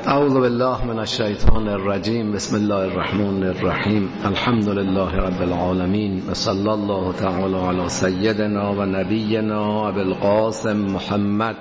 اعوذ بالله من الشیطان الرجیم. بسم الله الرحمن الرحیم. الحمد لله رب العالمین و صلی الله تعالی علی سیدنا و نبینا ابی القاسم محمد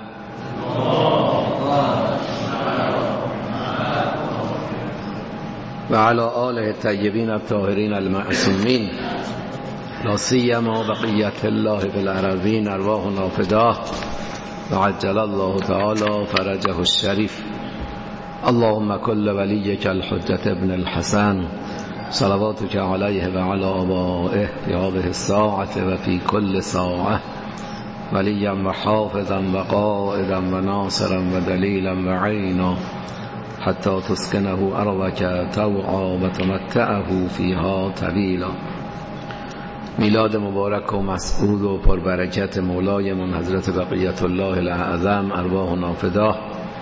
و علی آله الطیبین الطاهرین المعصومین، لا سیما بقیت الله فی الارضین ارواحنا فداه و عجل الله تعالی فرجه الشریف. اللهم كل وليك الحجة ابن الحسن صلواتك عليه وعلى آبائه في هذه الساعة وفي كل ساعة وليا وحافظا وقائدا وناصرا ودليلا وعينا حتى تسكنه أرضك طوعا وتمتعه فيها طويلا. میلاد مبارک و مسعود و پربرکت مولایمون حضرت بقیت الله الاعظم ارواحنا فداه.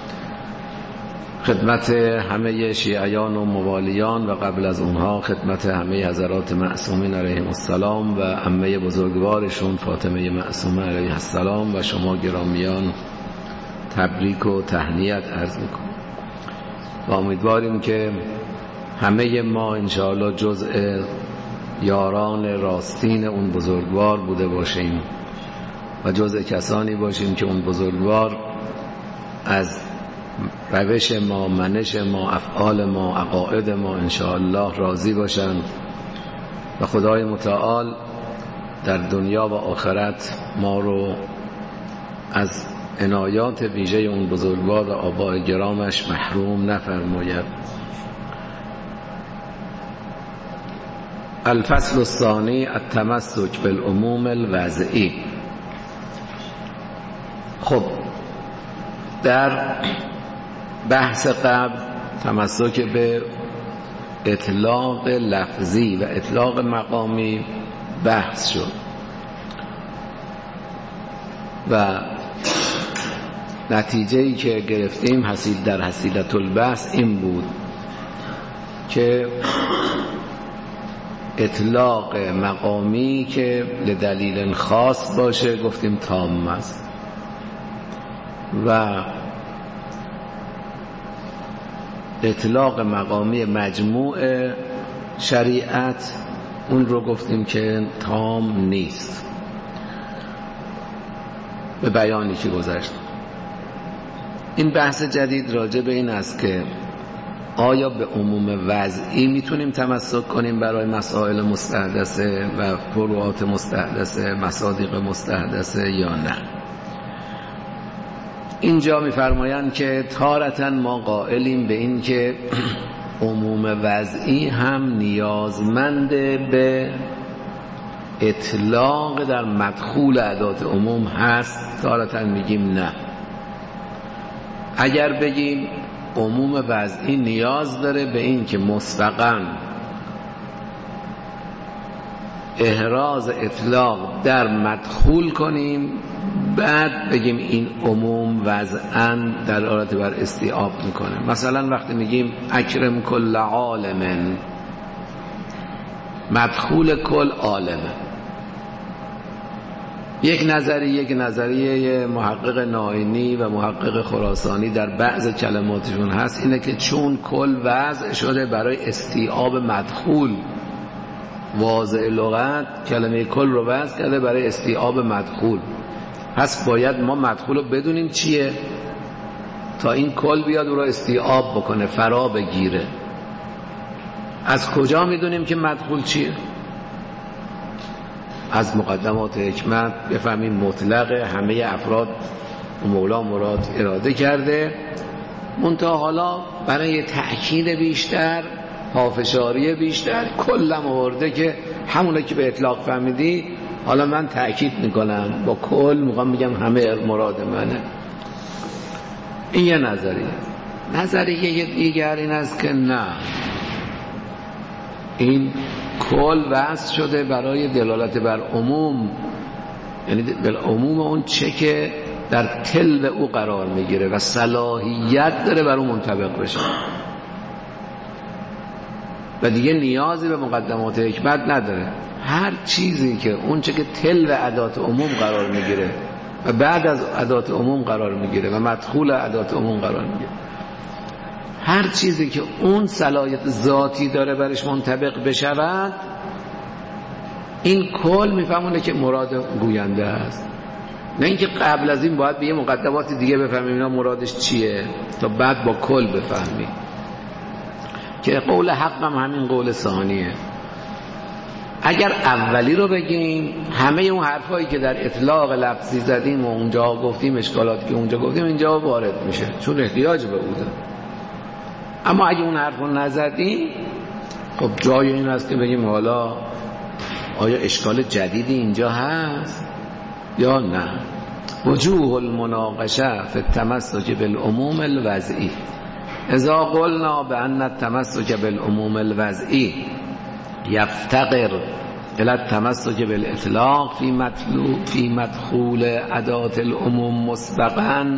خدمت همه شیعیان و موالیان و قبل از اونها خدمت همه حضرات معصومین علیهم السلام و عمه بزرگوارشون فاطمه معصومه علیها السلام و شما گرامیان تبریک و تهنیت عرض میکنم و امیدواریم که همه ما انشاءالله جزء یاران راستین اون بزرگوار بوده باشیم و جزء کسانی باشیم که اون بزرگوار از روش ما، منش ما، افعال ما، عقاید ما انشاءالله راضی باشند و خدای متعال در دنیا و آخرت ما رو از عنایات ویژه اون بزرگوار و آباء گرامش محروم نفرماید. الفصل الثانی التمسک بالعموم الوضعی. خب در بحث قبل تمسک به اطلاق لفظی و اطلاق مقامی بحث شد و نتیجه‌ای که گرفتیم در حصیلة البحث این بود که اطلاق مقامی که لدلیل خاص باشه گفتیم تام است و اطلاق مقامی مجموع شریعت اون رو گفتیم که تام نیست. به بیانی که گذشت این بحث جدید راجع به این است که آیا به عموم وضعی میتونیم تمسک کنیم برای مسائل مستحدثه و فروعات مستحدثه، مصادیق مستحدثه یا نه؟ اینجا میفرمایند که تارةً ما قائلیم به این که عموم وضعی هم نیازمند به اطلاق در مدخول ادات عموم هست، تارةً میگیم نه. اگر بگیم عموم وضعی نیاز داره به این که مسبقاً احراز اطلاق در مدخول کنیم بعد بگیم این عموم وضعاً در حالت بر استیعاب میکنه. مثلا وقتی میگیم اکرم کل عالم، مدخول کل عالمه. یک نظریه محقق ناینی و محقق خراسانی در بعض کلماتشون هست اینه که چون کل وضع شده برای استیعاب مدخول، واضع لغت کلمه کل رو وضع کرده برای استیعاب مدخول، پس باید ما مدخول رو بدونیم چیه تا این کل بیاد او رو استیعاب بکنه، فرا بگیره. از کجا میدونیم که مدخول چیه؟ از مقدمات حکمت بفهمیم مطلق همه افراد و مولا مراد اراده کرده، منتها حالا برای تأکید بیشتر، پافشاری بیشتر کلم آورده که همونه که به اطلاق فهمیدی حالا من تأکید میکنم با کل میخوام میگم همه مراد منه. این یه نظریه دیگر این است که نه، این کل وضع شده برای دلالت بر عموم، یعنی بر عموم اون چه که در تل او قرار میگیره و صلاحیت داره بر اون منطبق بشه و دیگه نیازی به مقدمات حکمت نداره. هر چیزی که اون چه که تل و ادات عموم قرار میگیره و بعد از ادات عموم قرار میگیره و مدخول ادات عموم قرار میگیره هر چیزی که اون صلاحیت ذاتی داره برش منطبق بشود، این کل میفهمونه که مراد گوینده است. نه اینکه قبل از این باید به یه مقدمات دیگه بفهمیم اینا مرادش چیه تا بعد با کل بفهمیم. که قول حق هم همین قول ثانیه. اگر اولی رو بگیم، همه اون حرفایی که در اطلاق لفظی زدیم و اونجا گفتیم، اشکالاتی که اونجا گفتیم اینجا وارد میشه چون احتیاج به بوده. اما اگه اون حرف رو نزدیم، خب جای این هست که بگیم حالا آیا اشکال جدیدی اینجا هست یا نه. وجوه المناقشه فی التمسک بالعموم الوضعی. اذا قلنا بان التمسک بالعموم الوضعی یفتقر الى التمسک بالاطلاق فی مدخول ادات العموم مسبقا،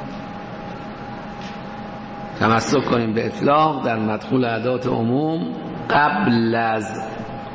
تمسک کنیم به اطلاق در مدخول ادات عموم قبل از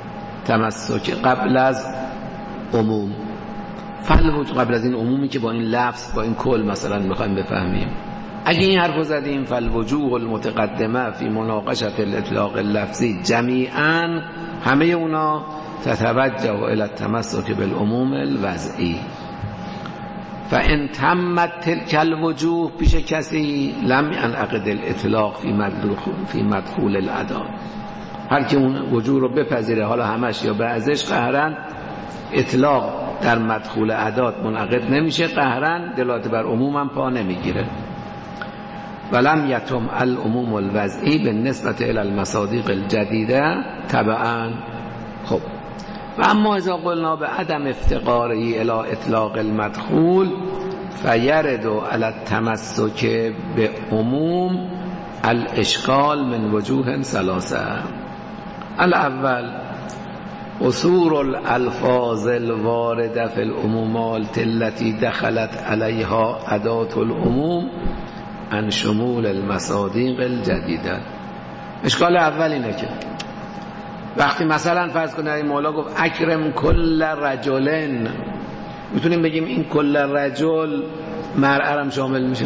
عموم، قبل از این عمومی که با این لفظ با این کل مثلا میخوایم بفهمیم. اگه این حرفو زدیم فالوجوه المتقدمه فی مناقشه الاطلاق اللفظی جمیعا، همه اونا تتوجه الى التمسک بالعموم الوضعی. فان تمت تلک الوجوه پیش کسی لم ينعقد الاطلاق فی مدخول الادات. هر که اون وجوه رو بپذیره، حالا همش یا بعضش، قهرن اطلاق در مدخول ادات منعقد نمیشه، قهرن دلالت بر عموم هم پا نمیگیره. ولم یتم العموم الوضعی بالنسبه الى المصادیق الجدیده تبعا. خب و اما اذا قلنا به عدم افتقاره الى اطلاق المدخول فیرد علی التمسک به عموم الاشکال من وجوه ثلاثه. الاول قصور الالفاظ الوارده فی العمومات التي دخلت علیها ادات العموم عن شمول المصادیق الجدیده. اشکال اول اینه که وقتی مثلا فرض کنید این مولا گفت اکرم کل رجلن، میتونیم بگیم این کل رجل مرأة هم شامل میشه؟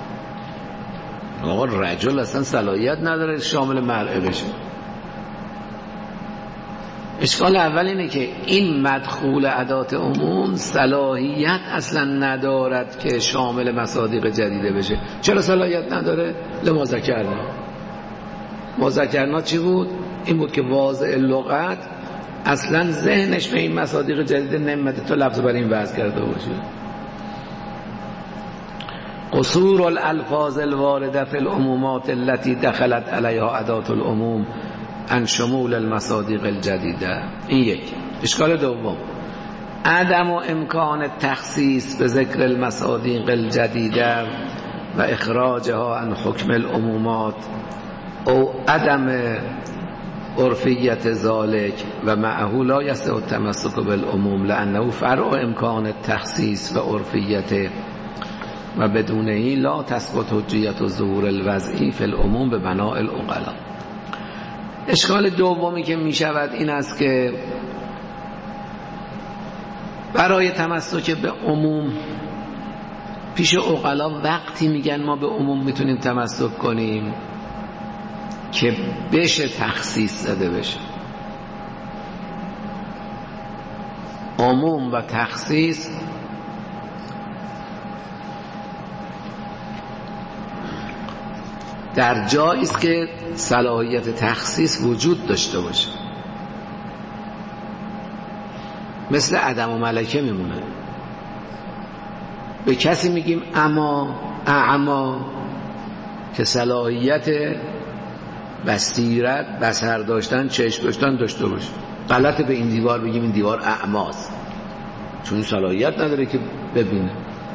آقا رجل اصلا صلاحیت نداره شامل مرأة بشه. اشکال اول اینه که این مدخول ادات عموم صلاحیت اصلا ندارد که شامل مصادیق جدیده بشه. چرا صلاحیت نداره؟ لما ذکرنا چی بود؟ این بود که واضع لغت اصلا ذهنش به این مصادیق جدیده نمیده تا لفظ بر این وضع کرده باشه. قصور الالفاظ الوارده فی العمومات التي دخلت علیها ادات العموم عن شمول المصادیق الجدیده. این یک. اشکال دوم عدم و امکان تخصیص به ذکر المصادیق الجدیده و اخراجها عن حکم العمومات او عدم عرفیت ذالک و معه لا یصح التمسک بالعموم لانه فرع امکان تخصیص و عرفیت و بدونه لا تثبت حجیت و ظهور الوضعی فی العموم به بناء العقلاء. اشکال دومی که می شود این است که برای تمسک به عموم پیش عقلا وقتی میگن ما به عموم میتونیم تمسک کنیم که بشه تخصیص زده بشه. عموم و تخصیص در جایی است که صلاحیت تخصیص وجود داشته باشه. مثل عدم و ملکه میمونه. به کسی میگیم اعما که صلاحیت بصیرت، بصر داشتن، چشم داشتن داشته باشه. غلطه به این دیوار بگیم این دیوار اعماست چون صلاحیت نداره که ببینه.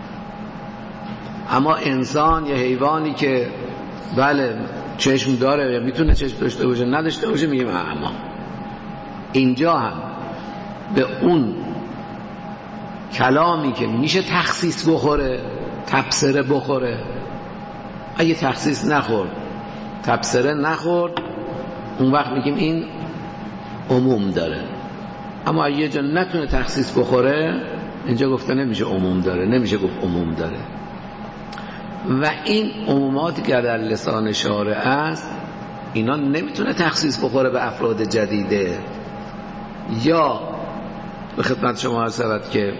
اما انسان یا حیوانی که بله چشم داره یا میتونه چشم داشته باشه نداشته باشه میگیم اعما. اینجا هم به اون کلامی که میشه تخصیص بخوره، تبصره بخوره، اگه تخصیص نخورد، تبصره نخورد، اون وقت میگیم این عموم داره. اما اگه یه جا نتونه تخصیص بخوره، اینجا گفته نمیشه عموم داره، نمیشه گفت عموم داره. و این عموماتی که در لسان شارع است اینا نمیتونه تخصیص بخوره به افراد جدیده. یا به خدمت شما عرض شود که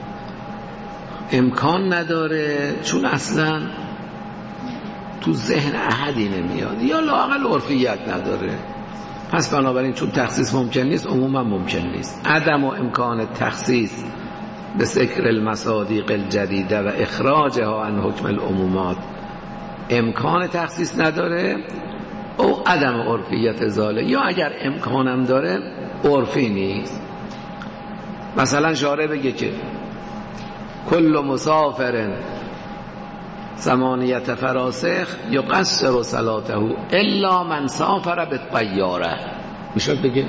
امکان نداره چون اصلا تو ذهن احدی نمیاد، یا لااقل عرفیت نداره، پس بنابراین چون تخصیص ممکن نیست عموما ممکن نیست. عدم و امکان تخصیص به ذکر المصادیق الجدیده و اخراجها عن حکم العمومات امکان تخصیص نداره او عدم عرفیت ازاله، یا اگر امکانم داره عرفی نیست. مثلا شارع بگه که کل مسافر 8 فراسخ یقصر صلاته الا من سافر بالطیاره، میشد بگه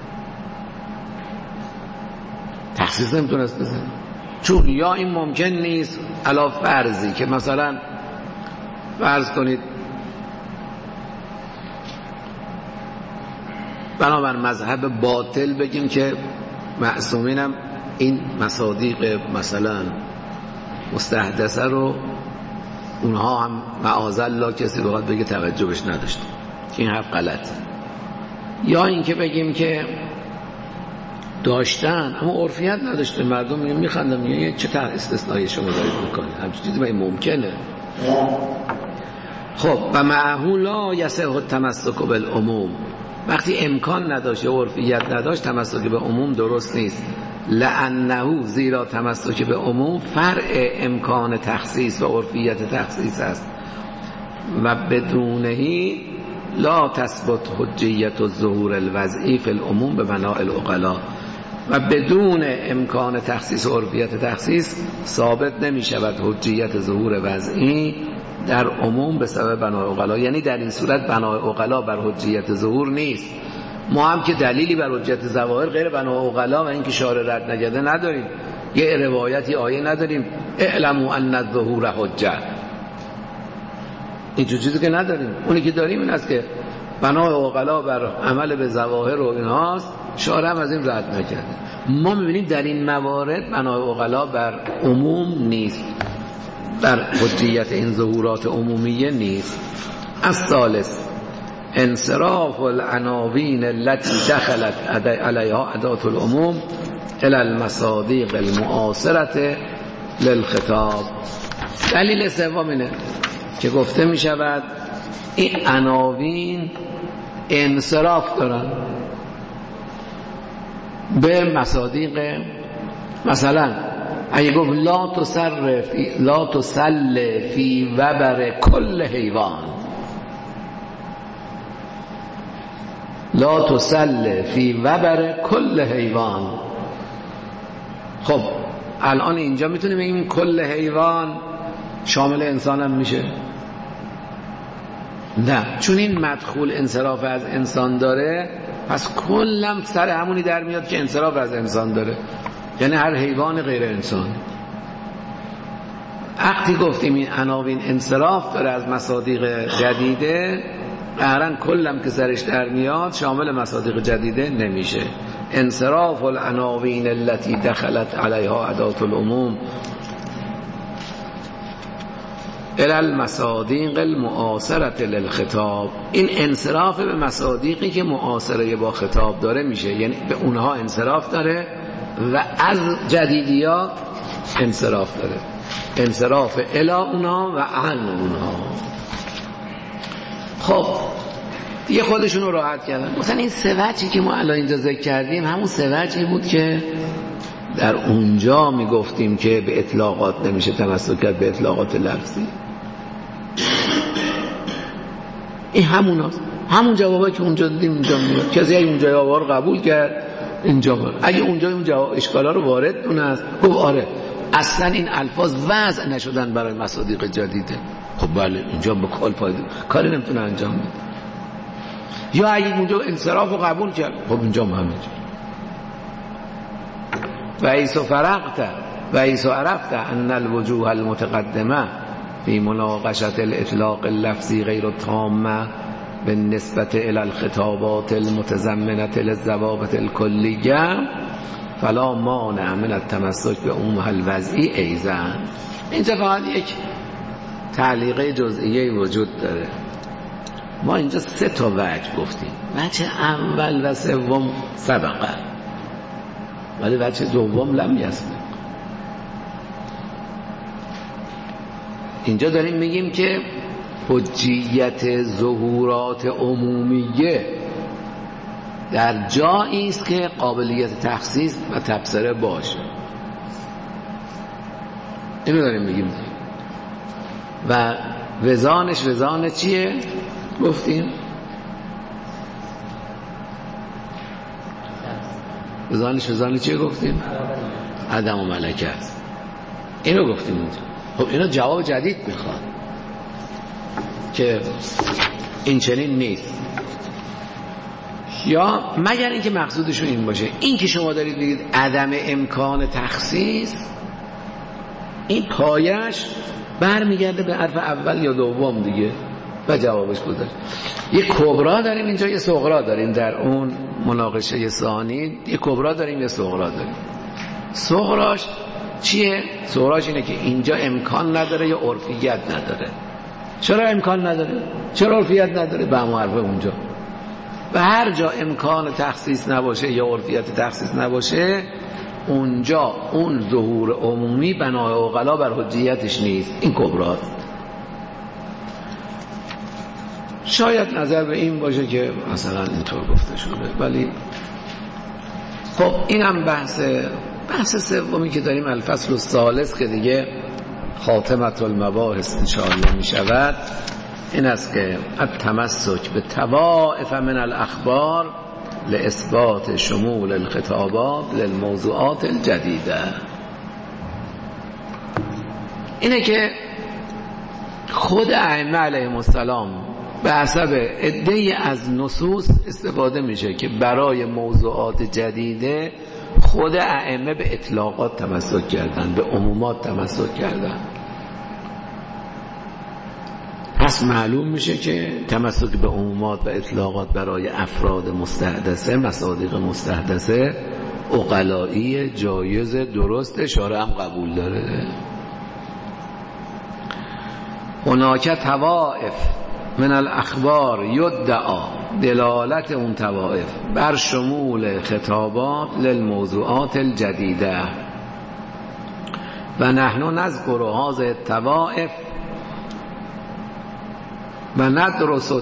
تخصیص نمیتونست بزنه، چون یا این ممکن نیست علا فرضی که مثلا فرض کنید بنابر مذهب باطل بگیم که معصومینم این مصادیق مثلا مستحدثه رو اونها هم معاذالله کسی بخواد بگه توجه بهش نداشته که این حرف غلطه. یا اینکه بگیم که داشتن اما عرفیت نداشته، مردم میخندن میگن چه استثنایی شما دارید میکنید، همچین چیزی باید ممکنه. خب و معه لا یصح التمسک بالعموم، وقتی امکان نداشت یا عرفیت نداشت تمسک به عموم درست نیست. لانه زیرا تمسک به عموم فرع امکان تخصیص و عرفیت تخصیص است و بدونهی لا تثبت حجیت الظهور الوضعی فی العموم به بناء العقلاء، و بدون امکان تخصیص و عرفیت تخصیص ثابت نمی شود حجیت ظهور وضعی در عموم به سبب بناء عقلاء. یعنی در این صورت بناء عقلاء بر حجیت ظهور نیست. ما هم که دلیلی بر حجیت ظواهر غیر بناء عقلاء و اینکه شارع رد نکرده نداریم، یه روایتی آیه نداریم اعلموا ان الظهور حجه، این چیزی که نداریم. اونی که داریم این است که بناء عقلاء بر عمل به ظواهر و اینهاست، شارع هم از این رد نکرده. ما می‌بینیم در این موارد بناء عقلاء بر عموم نیست، بر حجیت این ظهورات عمومیه نیست. الثالث انصراف العناوین التي دخلت علیها ادات العموم الى المصادیق المعاصرة للخطاب. دلیل سوم اینه که گفته می شود این عناوین انصراف دارن به مصادیق. مثلا اگه گفت لا تسل فی وبر کل حیوان، لا تسل فی وبر کل حیوان، خب الان اینجا میتونیم بگیم کل حیوان شامل انسان هم میشه؟ نه، چون این مدخول انصراف از انسان داره پس کلم سر همونی در میاد که انصراف از انسان داره، یعنی هر حیوان غیر انسان. وقتی گفتیم این عناوین انصراف داره از مصادیق جدیده، قهرن کلم که سرش در میاد شامل مصادیق جدیده نمیشه. انصراف العناوین التي دخلت علیها ادات العموم الى المصادیق المعاصرة للخطاب، این انصراف به مصادیقی که معاصره با خطاب داره میشه، یعنی به اونها انصراف داره و از جدیدیات انصراف داره، انصراف الی اونها و عن اونها. خب دیگه خودشون رو راحت کردن. مثلا این سه وجهی که ما الان اینجا ذکر کردیم همون سه وجهی بود که در اونجا میگفتیم که به اطلاقات نمیشه تمسک کرد به اطلاقات لفظی. این هموناست، همون جوابایی که اونجا دیدیم اینجا میاد. کسی اگه اون جوابا رو قبول کرد اینجا میاد، اگه اونجا اون جواب اشکالا رو وارد دونست گفت آره اصلا این الفاظ وضع نشدن برای مصادیق جدیده، خب بله اینجا به کل فایده کاری نمیتونه انجام بده. یا اگه اونجا انصراف رو قبول کرد خب اینجا هم همینجا. و ایسو فرقت و ایسو عرفت ان الوجوه المتقدمه فی مناقشة الاطلاق اللفظی غیر التامه بالنسبة الى الخطابات المتضمنة للضوابط الکلیه فلا مانع من التمسک به عمومها الوضعی ایضا. اینجا فقط یک تعلیقه جزئیه وجود داره. ما اینجا 3 تا وجه گفتیم. وجه اول و سوم سبقه، ولی وجه دوم لم یسبق. اینجا داریم میگیم که حجیت ظهورات عمومیه در جایی است که قابلیت تخصیص و تبصره باشه. اینو داریم میگیم. و وزان چیه؟ گفتیم وزان چیه گفتیم؟ عدم و ملکه است. اینو گفتیم اینجا. خب اینا جواب جدید میخواد که این چنین نیست، یا مگر اینکه مقصودشون این باشه. این که شما دارید بگید عدم امکان تخصیص، این پایش برمیگرده به حرف اول یا دوم دیگه و جوابش گذاشت. یه کبرا داریم اینجا، یه صغرا داریم. در اون مناقشه ثانی یه کبرا داریم، یه صغرا داریم. صغراش چیه؟ صغراش اینه که اینجا امکان نداره یا عرفیت نداره. چرا امکان نداره؟ چرا عرفیت نداره؟ به همون حرف اونجا. و هر جا امکان تخصیص نباشه یا عرفیت تخصیص نباشه، اونجا اون ظهور عمومی بنای عقلا بر حجیتش نیست. این کبراست. شاید نظر به این باشه که مثلا اینطور گفته شده، ولی خب اینم بحث سومی که داریم، الفصل الثالث، که دیگه خاتمه المباحث انشاءالله می شود. این است که التمسک به طوائف من الاخبار لاثبات شمول الخطابات للموضوعات الجدیده. اینه که خود ائمه علیهم السلام به حسب عده‌ای از نصوص استفاده میشه که برای موضوعات جدیده خود ائمه به اطلاقات تمسک کردن، به عمومات تمسک کردن. پس معلوم میشه که تمسک به عمومات و اطلاقات برای افراد مستحدثه، مصادیق مستحدثه، عقلایی، جایز، درست، شارع هم قبول داره. هناک طوائف من الاخبار یدعا، دلالت اون طوائف بر شمول خطابات للموضوعات الجدیده و نحن نذکر هذه الطوائف و ندرس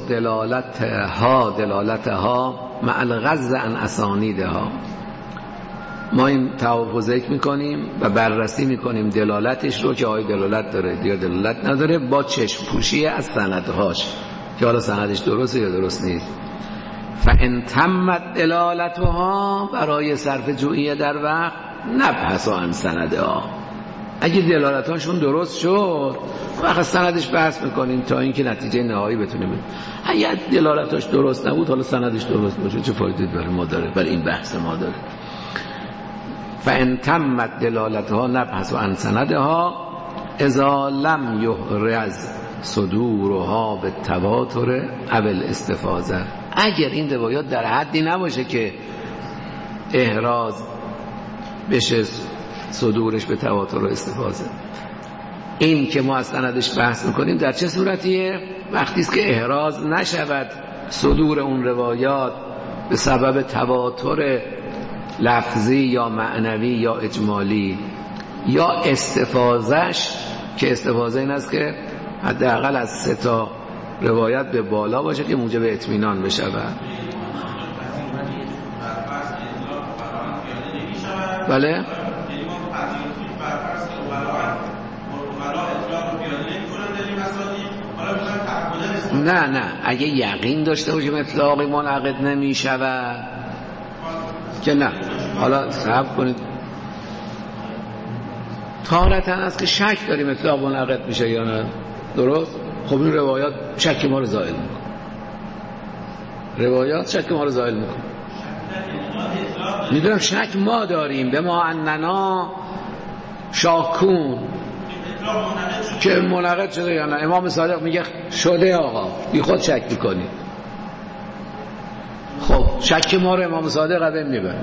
دلالتها مع الغض عن اسانیدها. ما این توافق ذکر میکنیم و بررسی میکنیم دلالتش رو که آیا دلالت داره یا دلالت نداره، با چشم پوشی از سندهاش که حالا سندش درسته یا درست نیست. فان تمت دلالتها، برای صرف جویی در وقت، نبحث عن سندها. اگه دلالتاشون درست شد وقت سندش بحث میکنیم تا اینکه نتیجه نهایی بتونیم. اگه دلالتاش درست نبود، حالا سندش درست باشه، چه فایده داره ما داره؟ برای این بحث ما داره. فان تمت دلالتها نبحث عن سندها اذا لم یحرز صدورها بالتواتر او الاستفاضه. اگر این روایات در حدی نباشه که احراز بشه صدورش به تواتر و استفاضه. این که ما از سندش بحث میکنیم در چه صورتیه؟ وقتی است که احراز نشود صدور اون روایات به سبب تواتر لفظی یا معنوی یا اجمالی، یا استفاضهش، که استفاضه این است که حداقل از 3 تا روایت به بالا باشه که موجب اطمینان بشود. بله؟ نه اگه یقین داشته باشیم اطلاقی منعقد نمی شود که نه. حالا صبر کنید، تارتاً است که شک داریم اطلاق منعقد میشه یا نه. درست؟ خب این روایات شک ما رو زائل میکنه. روایات شک ما رو زائل میکنه. میدونم شک ما داریم، به ما اننا شاکون که منعقد شده یا نه. امام صادق میگه شده آقا، بی خود شک میکنی. خب شک ما رو امام صادق قدم میبره.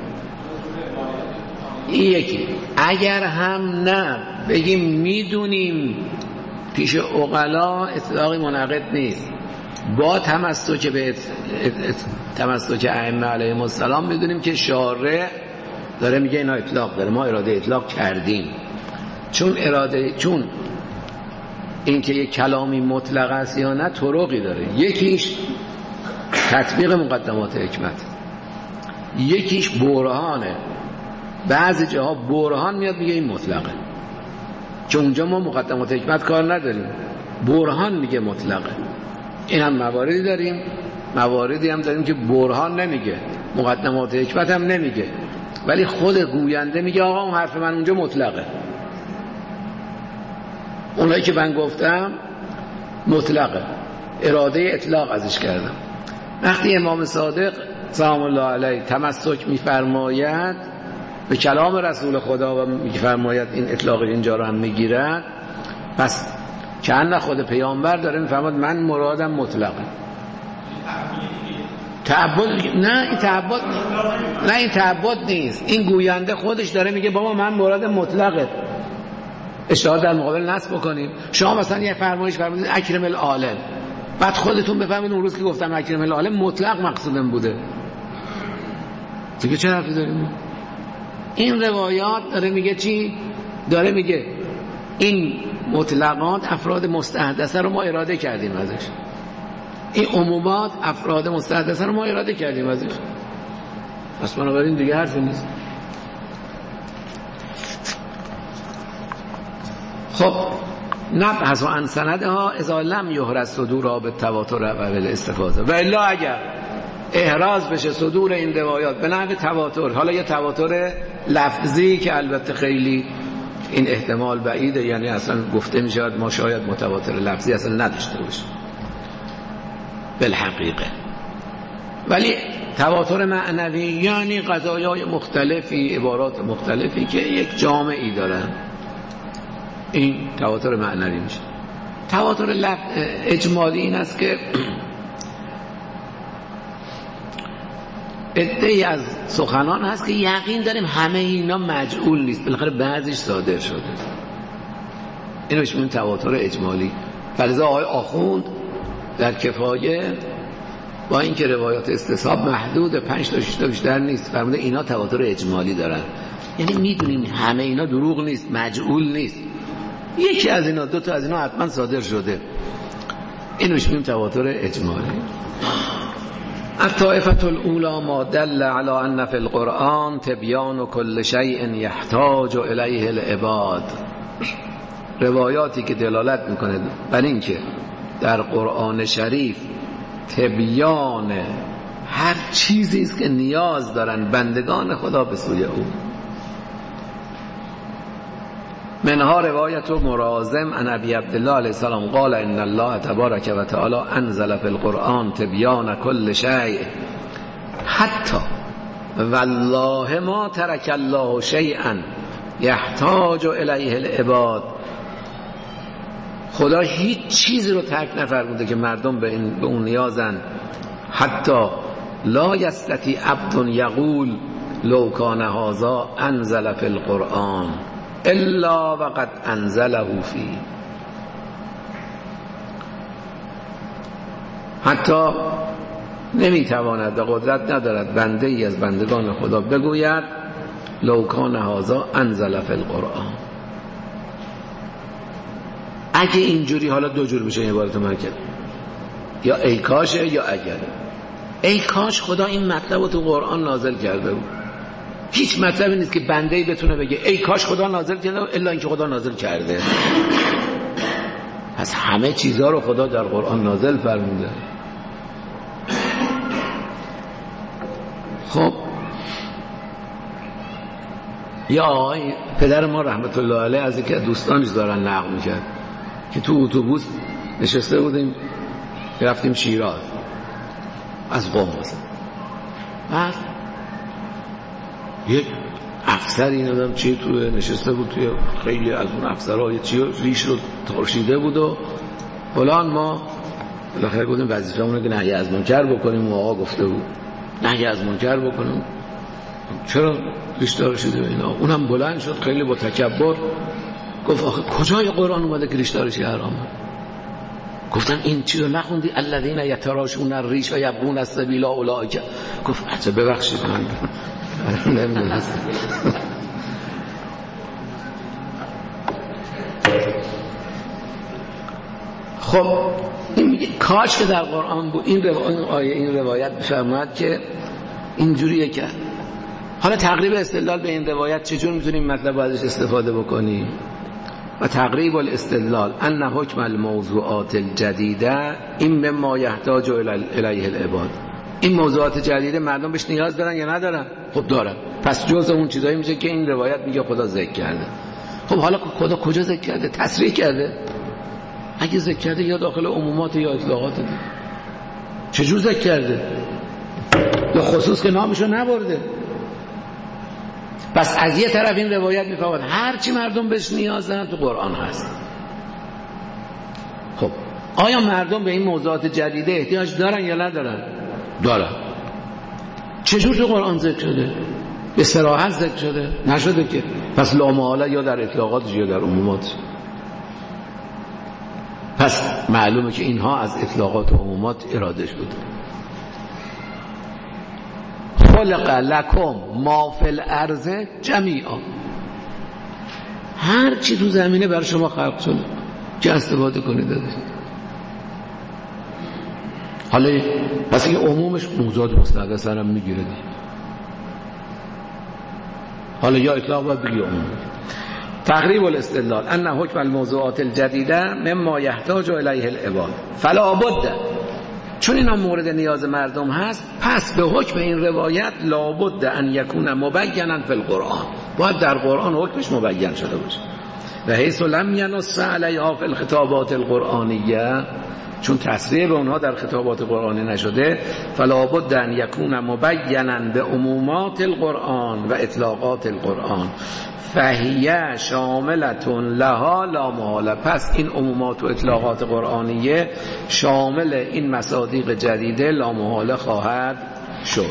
این یکی. اگر هم نه بگیم میدونیم پیش عقلا اطلاقی منعقد نیست. با تمسک به تمسک ائمه علیهم السلام میدونیم که شارع داره میگه اینا اطلاق داره، ما اراده اطلاق کردیم. چون این که یک کلامی مطلق است یا نه طرقی داره. یکیش تطبیق مقدمات حکمت، یکیش برهانه. بعضی جاها برهان میاد میگه این مطلقه، چون اونجا ما مقدمات حکمت کار نداریم، برهان میگه مطلقه. این هم مواردی داریم، مواردی هم داریم که برهان نمیگه، مقدمات حکمت هم نمیگه، ولی خود گوینده میگه آقا اون حرف من اونجا مطلقه. اونایی که من گفتم مطلقه، اراده اطلاق ازش کردم. وقتی امام صادق سلام الله علیه تمسک میفرماید به کلام رسول خدا و میفرماید این اطلاق اینجا رو هم میگیرد، پس چند خود پیامبر داره میفرماید من مرادم مطلقه. تعبد نه، این تعبد نیست. این گوینده خودش داره میگه بابا من مراد مطلقه. اشاره در مقابل نصب بکنیم. شما مثلا یه فرمایش فرمودید اکرم العالم، بعد خودتون بفهمید اون روز که گفتم اکرم العالم مطلق مقصودم بوده، دیگه چه حرفی داریم؟ این روایات داره میگه چی؟ داره میگه این مطلقات افراد مستحدثه رو ما اراده کردیم ازش، این عمومات افراد مستحدثه رو ما اراده کردیم ازش. پس بنابراین دیگه حرفی نیست. خب نبحث و عن سندها اذا لم یحرز صدورها بالتواتر و بالاستفاضه، و الا اگر احراز بشه صدور این روایات به نحو تواتر، حالا یه تواتر لفظی که البته خیلی این احتمال بعیده، یعنی اصلا گفته می شود ما شاید متواتر لفظی اصلا نداشته باشیم بالحقیقه، ولی تواتر معنوی یعنی قضایای مختلفی، عبارات مختلفی که یک جامعی دارن، این تواتر معنوی میشه. تواتر اجمالی این است که عده‌ای از سخنان هست که یقین داریم همه اینا مجعول نیست، بالاخره بعضیش صادر شده. اینو بهش میگن تواتر اجمالی. فلذا آقای آخوند در کفایه با اینکه روایات استصحاب محدود 5 تا 6 تا بیشتر نیست، فرموده اینا تواتر اجمالی دارن، یعنی میدونیم همه اینا دروغ نیست، مجعول نیست، یکی از اینا 2 تا از اینا حتما صادر شده. اینو بهش میگن تواتر اجمالی. الطائفة الأولى ما دل على أن في القرآن تبيان كل شيء يحتاج إليه العباد. روایاتی که دلالت میکنه بر این که در قرآن شریف تبیان هر چیزی است که نیاز دارن بندگان خدا به سوی او. منها روایت مرازم عن ابی عبدالله علیه السلام قال ان الله تبارک و تعالی انزل فی القرآن تبیان کل شیء حتی والله ما ترک الله شیئا یحتاج الیه العباد. خدا هیچ چیزی رو ترک نفرموده که مردم به اون نیازن. حتی لا یستطیع عبد یقول لو کان هذا انزل فی القرآن الا وقد انزله فی. حتی نمیتواند و قدرت ندارد بنده ای از بندگان خدا بگوید لو کان هذا انزل فی القرآن. اگه اینجوری، حالا 2 جور میشه این عبارت مرکب، یا ای کاشه یا اگر. ای کاش خدا این مطلب رو تو قرآن نازل کرده بود. هیچ مطلبی نیست که بنده‌ای بتونه بگه ای کاش خدا نازل کرده الا اینکه خدا نازل کرده. پس همه چیزها رو خدا در قرآن نازل فرموده. خب یا آقای پدر ما رحمت الله علیه از اینکه دوستانش دارن نقل میکرد که تو اتوبوس نشسته بودیم رفتیم شیراز از قم مثلا، بعد یک افسری ندارم چی تو نشسته بود، توی خیلی از اون افسرها چی ریش رو ترشیده بود و فلان. ما بالاخره گفتیم وظیفه‌مونه که نهی از منکر بکنیم و آقا گفته بود نهی از منکر بکنیم، چرا ریش ترشیده اینا. اونم بلند شد خیلی با تکبر گفت آخه کجای قرآن اومده که ریش دارشی حرامه؟ گفتم این چی رو نخوندی؟ الذین یتراشون الریش و یبغون السبیل اولئک. گفت اچھا ببخشید من نمیدونستم. خب این میگه کاش که در قرآن بود این روایت بفرماید که اینجوریه که حالا تقریب استدلال به این روایت چجور میتونیم مطلب ازش استفاده بکنیم؟ و تقریب الاستدلال ان حکم الموضوعات الجدیده این مما یحتاج الیه العباد. این موضوعات جدیده مردم بهش نیاز دارن یا ندارن؟ خب دارن. پس جزء اون چیزایی میشه که این روایت میگه خدا ذکر کرده. خب حالا خدا کجا ذکر کرده؟ تصریح کرده. اگه ذکر کرده یا داخل عمومات یا اطلاقات ده. چجور ذکر کرده؟ یا خصوص که نامشو نبرده. پس از یه طرف این روایت میفهمد هر چی مردم بهش نیاز دارن تو قرآن هست. خب آیا مردم به این موضوعات جدیده احتیاج دارن یا ندارن؟ دارن. چجور تو قرآن ذکر شده؟ به صراحت ذکر شده؟ نشده که. پس لامحاله یا در اطلاقات یا در عمومات. پس معلومه که اینها از اطلاقات و عمومات اراده شده. خلق لکم ما فی الارض جمیعا. هر چی تو زمینه برای شما خلق شده که استفاده کنید ازش. حالا پس این عمومش موضوعات مستقل هم میگیره دیگه. حالا یا اطلاق باید بگی عموم. تقریب الاستدلال ان حکم الموضوعات الجدیده مما یحتاج الیه العباد فلا بد، چون اینا مورد نیاز مردم هست پس به حکم این روایت لابد ان یکون مبینا فی القرآن، باید در قرآن حکمش مبین شده باشه. و حیث لم ینص علیها فی الخطابات القرآنیه، چون تصریح به اونها در خطابات قرآنی نشده، فلا بد ان یکون مبینا به عمومات القرآن و اطلاقات القرآن فهیه شاملتون لها لا محاله. پس این عمومات و اطلاقات قرآنیه شامل این مصادیق جدیده لا محاله خواهد شد.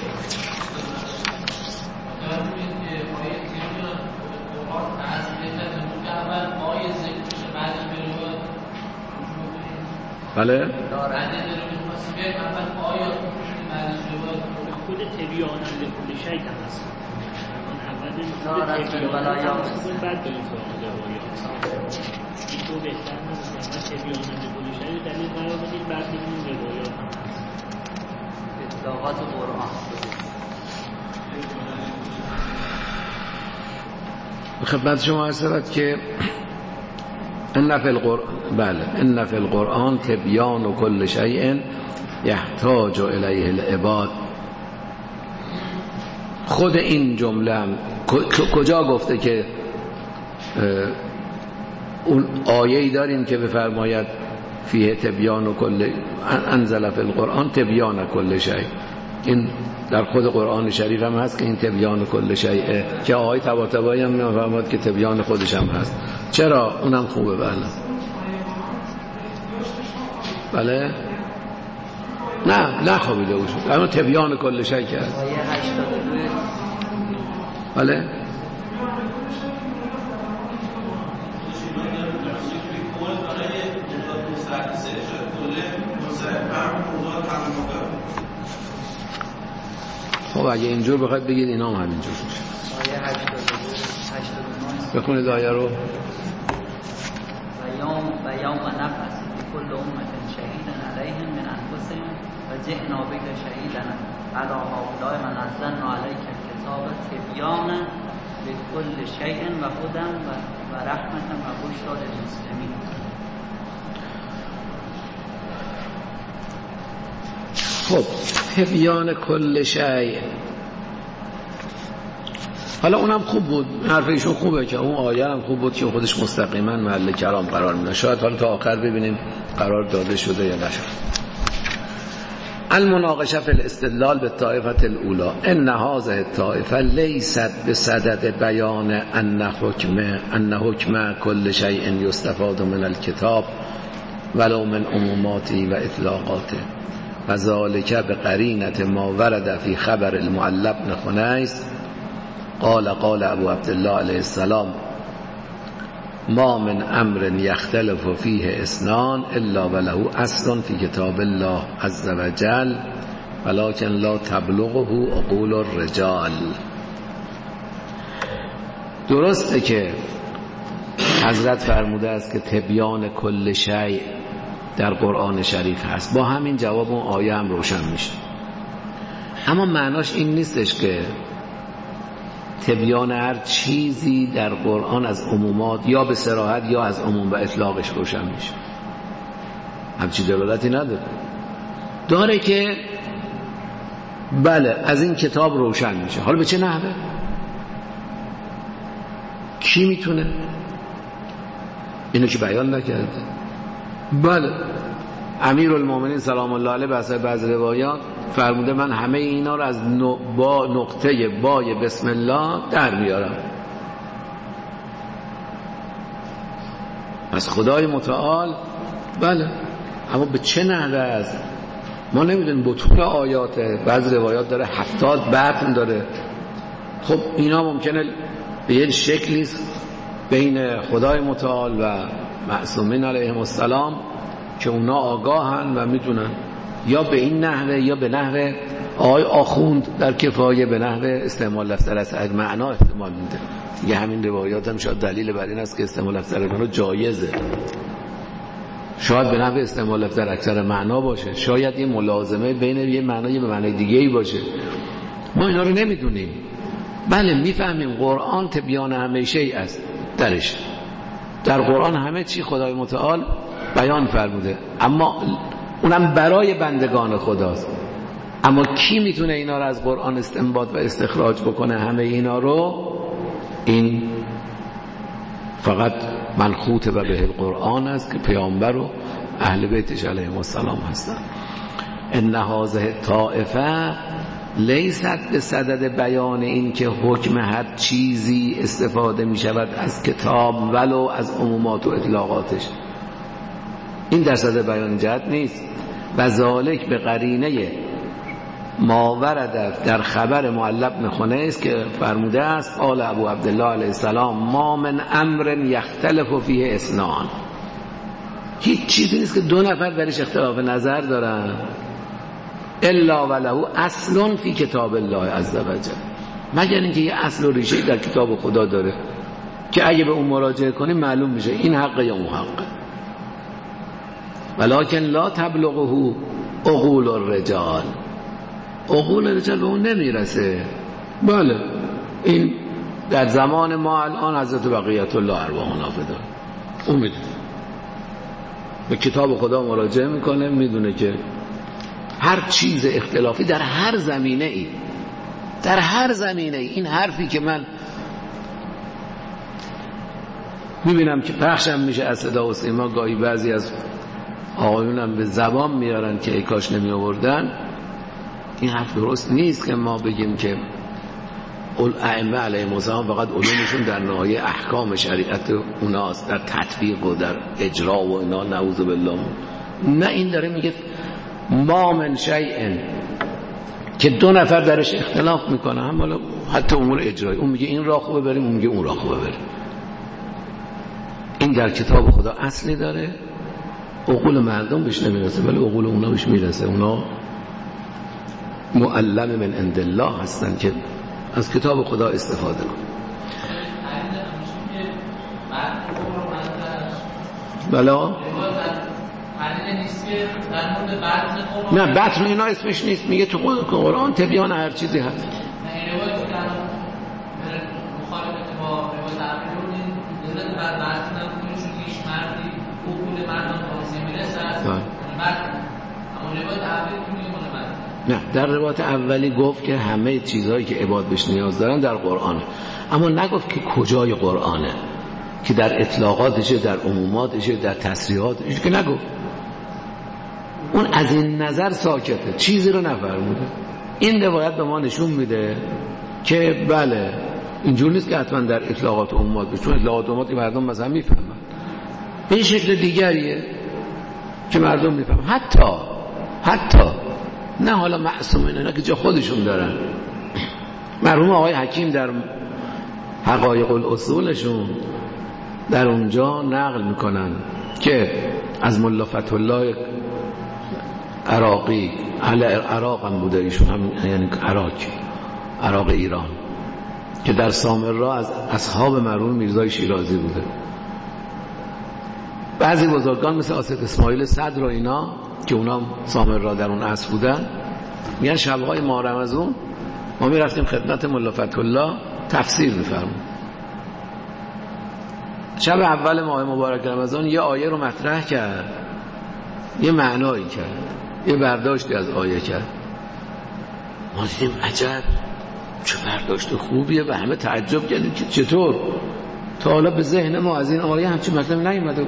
بله؟ خود تبیان لکل شیء هست. بعد به این تو بهتر نیست تبیان لکل شیء دلیل قرار بدید بعد به این روایات اطلاقات قرآن. خدمت شما عرض شود که ان فی القرآن تبیان کل شیء یحتاج الیه العباد. خود این جمله هم کجا گفته که اون آیه‌ای داریم که بفرماید فیه تبیان کل انزل فی القرآن تبیان کل شیء. این در خود قرآن شریف هم هست که این تبیان کل شیء، که آیه طباطبایی هم میفرماید که تبیان خودش هم هست. چرا؟ اونم خوبه. بله نه خوابیده بود، اما تبیان کل شیء کرد. بله خب اگه اینجور بخواید بگید اینا هم همینجور میشه. بخونید آیه رو. و یوم نبعث کل امة شهیدا علیهم من انفسهم و جئنا بک شهیدا علی هؤلاء و نزلنا علیک الکتاب تبیانا لکل شیء و هدی و رحمة و بشری للمسلمین. خب تبیان کل شیء، حالا اونم خوب بود، حرف ایشون خوبه که اون آیه هم خوب بود که خودش مستقیما محل کلام قرار میده. شاید حالا تا آخر ببینیم قرار داده شده یا نشد. المناقشه فی الاستدلال بالطائفه الاولى ان هذه الطائفه لیست بصدد بیان ان حکم کل شیء یستفاد من الکتاب ولو من عموماته و اطلاقاته و ذالک بقرینه ما ورد فی خبر المعلى بن خنیس قال ابو عبدالله علیه السلام ما من امر یختلف فیه اثنان الا وله اصل فی کتاب الله عز وجل ولکن لا تبلغه عقول الرجال. درسته که حضرت فرموده است که تبیان کل شیء در قرآن شریف هست، با همین جواب اون آیه هم روشن میشه. اما معناش این نیستش که تبیان هر چیزی در قرآن از عمومات یا به صراحت یا از عموم و اطلاقش روشن میشه. همچی دلالتی نداره. داره که بله از این کتاب روشن میشه. حالا به چه نحوه؟ کی میتونه؟ اینو که بیان نکرده. بله امیرالمومنین سلام الله علیه به اثر بعض روایات فرموده من همه اینا رو از با نقطه بای بسم الله در میارم. از خدای متعال. بله اما به چه نحوه است؟ ما نمیدونیم. بطول آیات بعض روایات داره 70 بطن داره. خب اینا ممکنه به یه شکلی بین خدای متعال و معصومین علیهم السلام که اونا آگاهن و میتونن یا به این نحوه یا به نحوه آقای آخوند در کفایه به نحوه استعمال لفظ از معنا احتمال میده. دیگه همین روایات هم شاید دلیل بر این است که استعمال لفظ معنا جایزه. شاید به نحوه استعمال لفظ اکثر معنا باشه، شاید یه ملازمه بین یه معنای به معنای دیگه ای باشه. ما اینا رو نمیدونیم. بله میفهمیم قرآن تبیان همه شیء است درش. در قرآن همه چی خدای متعال بیان فرموده، اما اونم برای بندگان خداست. اما کی میتونه اینا رو از قرآن استنباط و استخراج بکنه؟ همه اینا رو این فقط منخوط و به القرآن است که پیامبر و اهل بیتش علیهم السلام هستن. ان هذه طائفه لیست به صدد بیان این که حکم هر چیزی استفاده می شود از کتاب ولو از عمومات و اطلاقاتش. این در صدد بیان جهت نیست. و ذالک به قرینه ما ورد در خبر معلب نخونه است که فرموده است قال ابو عبدالله علیه السلام ما من امر یختلف فیه اثنان. هیچ چیزی نیست که دو نفر درش اختلاف نظر دارن الا وله اصل فی کتاب الله عز وجل، مگر اینکه یه اصل و ریشه در کتاب خدا داره که اگه به اون مراجعه کنیم معلوم میشه این حقه یا اون حقه. ولکن لا تبلغه عقول الرجال. عقول الرجال به اون نمیرسه. بله این در زمان ما الان حضرت بقیت الله ارواحنا فدا اون میدونه، به کتاب خدا مراجعه میکنه، میدونه که هر چیز اختلافی در هر زمینه ای، در هر زمینه ای، این حرفی که من میبینم که پخشم میشه از صدا و سیما، گاهی بعضی از آقایونم به زبان میارن که ای کاش نمی آوردن، این حرف درست نیست که ما بگیم که ائمه علیهم السلام فقط علومشون در ناحیه احکام شریعت اوناست، در تطبیق و در اجرا و اینا، نعوذ بالله. نه، این داره میگه ما من شیء که دو نفر درش اختلاف میکنه، هم حالا حتی امور اجرایی، اون میگه این راه خوبه بریم، اون میگه اون راه خوبه بریم. این در کتاب خدا اصلی داره، عقول مردم بهش نمیرسه ولی عقول اونا بهش میرسه. اونا معلم من عند الله هستن که از کتاب خدا استفاده کن. بلا نه بطن اینا اسمش نیست، میگه تو قرآن تبیان هر چیزی هست. نه، در روایت اولی گفت که همه چیزهایی که عباد بهش نیاز دارن در قرآنه، اما نگفت که کجای قرآنه، که در اطلاقاتشه، در عموماتشه، در تصریحاتشه، که نگفت. اون از این نظر ساکته، چیزی رو نفرموده. این روایت به ما نشون میده که بله اینجور نیست که حتما در اطلاقات و عمومات بشه، چون اطلاقات و عمومات مردم مثلا میفهمن، این شکل دیگریه که مردم میفهمن. حتی نه حالا معصومین، اینا که جا خودشون دارن. مرحوم آقای حکیم در حقایق الاصولشون در اونجا نقل میکنن که از ملا فتح الله عراقی، اهل عراق هم بوده ایشون، هم یعنی عراق ایران، که در سامرا از اصحاب مرحوم میرزای شیرازی بوده. بعضی بزرگان مثل آصف اسماعیل صدر و اینا که اونا سامرا در اون عصر بودن میگن شبهای ماه رمضان ما میرفتیم خدمت ملا فتح الله تفسیر میفرمون. شب اول ماه مبارک رمضان یه آیه رو مطرح کرد، یه معنایی کرد، یه برداشتی از آیه کرد. ما دیدیم عجب چه برداشت خوبیه و همه تعجب کردیم که چطور تا حالا به ذهن ما از این آیه همچین مطلب نیومده.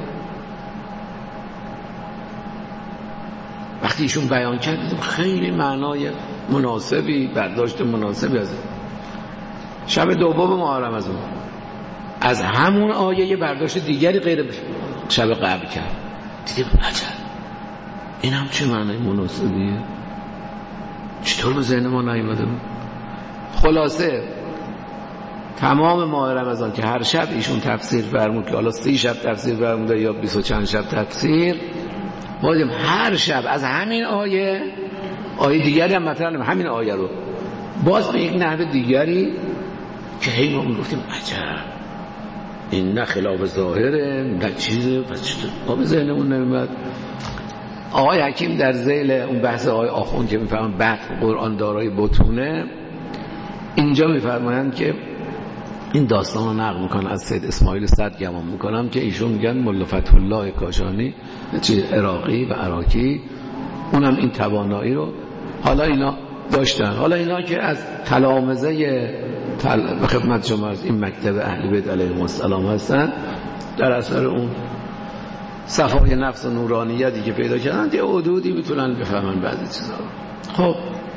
وقتی ایشون بیان کرد دیدیم خیلی معنای مناسبی، برداشت مناسبی از شب دوم ماه رمضان از همون آیه یه برداشت دیگری غیر شب قبل کرد. دیدیم عجب این هم چه معنای مناسبیه، چطور به ذهن ما نیومده بود. خلاصه تمام ماه رمضان که هر شب ایشون تفسیر فرمود، که حالا 30 شب تفسیر فرموده یا 20 و چند شب تفسیر، ما دیدیم هر شب از همین آیه دیگری هم مثلا همین آیه رو باز به یک نحو دیگری که هی ما میگفتیم عجب این نه خلاف ظاهره نه چیزه، پس چطور ما به ذهنمون نمیاد. آقای حکیم در ذیل اون بحث آقای آخوند که میفهمن بعد قرآن دارای بطونه، اینجا میفرمایند که این داستان رو نقل میکنن از سید اسماعیل صدر گمان میکنم که ایشون میگن ملا فتح الله کاشانی عراقی و عراقی اونم این توانایی رو حالا اینا داشتن. حالا اینا که از تلامذه به خدمت شما از این مکتب اهل بیت علیهم السلام هستن، در اثر اون صفای نفس و نورانیتی که پیدا کردن یه حدودی میتونن بفهمن بعضی چیزا. خب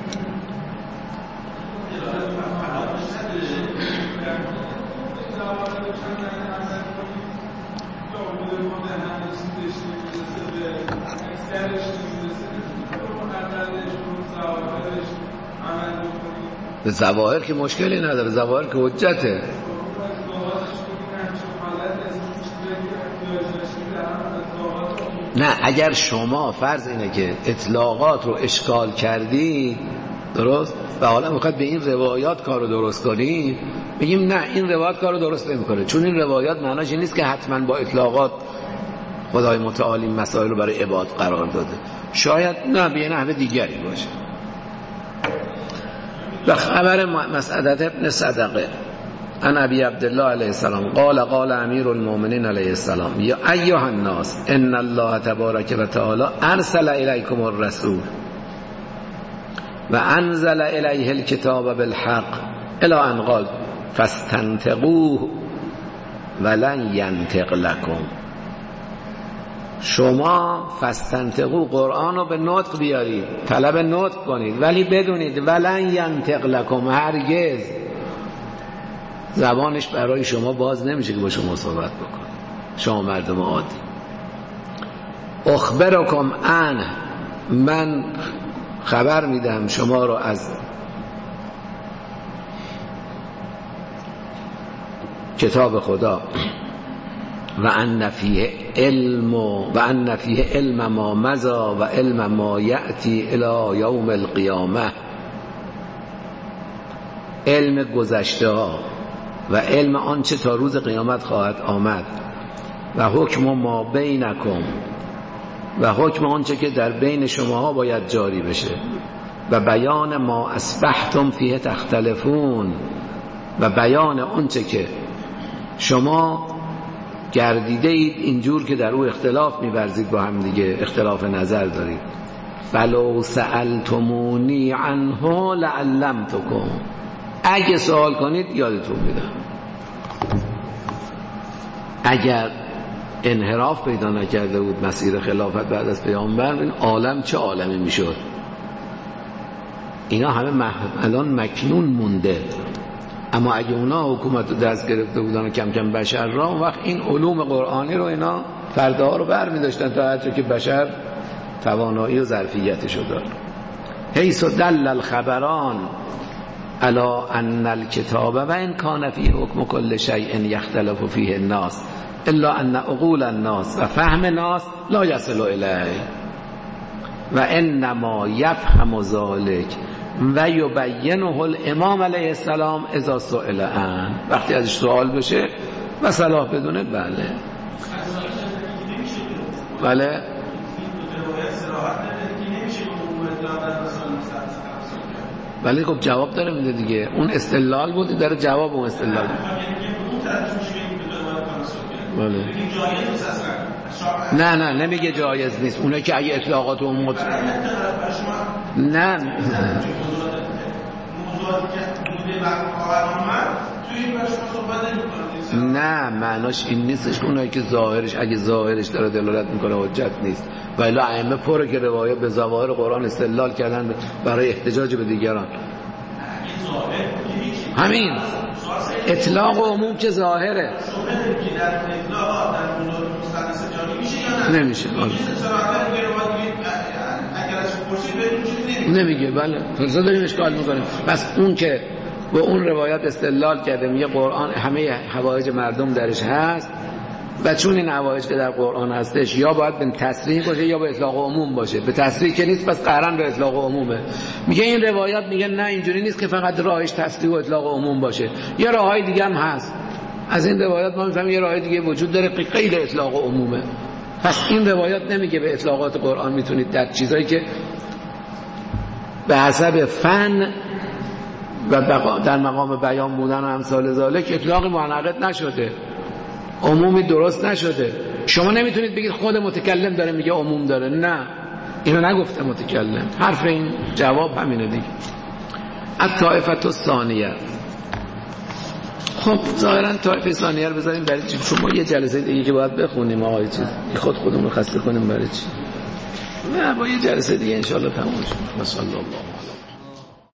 به ظواهر که مشکلی نداره، ظواهر که حجته. نه اگر شما فرض اینه که اطلاقات رو اشکال کردی درست و حالا میخواد به این روایات کارو درست کنی، میگیم نه این روایات کارو درست نمیکنه، چون این روایات معناش این نیست که حتما با اطلاقات خدای متعالی مسائل رو برای عباد قرار داده، شاید نه به نحو دیگری باشه. و خبر مسعدة ابن صدقه عن ابی عبدالله علیه السلام قال قال امیر المؤمنین علیه السلام یا ایها الناس ان الله تبارک و تعالی ارسل الیکم الرسول و انزل الیه الکتاب بالحق الی ان قال فاستنطقوه ولن ینطق لکم. شما فاستنطقوا قرآن رو به نطق بیارید، طلب نطق کنید، ولی بدونید ولن ینطق لکم، هرگز زبانش برای شما باز نمیشه که با شما صحبت بکنه، شما مردم عادی. اخبرکم ان، من خبر میدم شما رو از کتاب خدا و ان فیه علم ما مضی و علم ما یأتی الی یوم القیامه، علم گذشته ها و علم آنچه تا روز قیامت خواهد آمد و حکم ما بینکم و حکم آنچه که در بین شماها باید جاری بشه و بیان ما اصبحتم فیه تختلفون و بیان آنچه که شما گردیده اید اینجور که در او اختلاف می‌ورزید، با هم دیگه اختلاف نظر دارید. فلو سألتمونی عنه لعلمتکم، اگه سوال کنید یادتون میدم. اگر انحراف پیدا نکرده بود مسیر خلافت بعد از پیامبر، این عالم چه عالمی میشد؟ اینا همه الان مکنون مونده، اما اگه اونا حکومت رو دست گرفته بودن و کم کم بشر را، اون وقت این علوم قرآنی رو اینا فرده ها رو بر می داشتن تا حتی که بشر توانایی و ظرفیتش رو داره. حیث دل الخبران علی ان الکتاب و ان کان فی حکم کل شیء یختلف فیه الناس الا ان عقول الناس و فهم الناس لا یصل الیه و انما یفهم ذلک و یبینه الامام علیه السلام اذا سئل عنه. وقتی ازش سوال بشه و صلاح بدونه بله ولی خب جواب داره میده دیگه. اون استدلال بود، داره جواب اون استدلال. بله. نه نمیگه جایز نیست. اونه که اگه اطلاقات اون نه معناش این نیستش. اونایی که ظاهرش اگه ظاهرش داره دلالت میکنه حجت نیست. ولی ائمه پره که روایت به ظواهر قرآن استدلال کردن برای احتجاج به دیگران. همین اطلاق و عموم که ظاهره نمیشه. نمیگه. بله فرضا داریم اشکال میکنیم. پس اون که با اون روایت استدلال کرده میگه قرآن همه حوایج مردم درش هست و چون این حوایج که در قرآن هستش یا باید به تصریح باشه یا به اطلاق عموم باشه. به تصریح که نیست پس قرآن به اطلاق عمومه. میگه این روایت میگه نه اینجوری نیست که فقط راهش تصریح و اطلاق عموم باشه، یه راههای دیگه هم هست. از این روایت ما میفهمیم یه راه دیگه وجود داره که غیر اطلاق عمومه. پس این روایت نمیگه به اطلاقات قرآن میتونید در چیزایی که به حسب فن و در مقام بیان بودن و امثال ذالک اطلاقی منعقد نشده، عمومی درست نشده. شما نمیتونید بگید خود متکلم داره میگه عموم داره. نه اینو نگفته متکلم. حرف این جواب همینه دیگه. الطائفه الثانیه. خب ظاهرا طائفه ثانیه رو بذاریم برای چی؟ شما یه جلسه دیگه که باید بخونیم آقای چیز خودمون رو خسته کنیم برای چی؟ نه با یه جلسه دیگه ان شاء الله تموم میشه. صلی الله علیه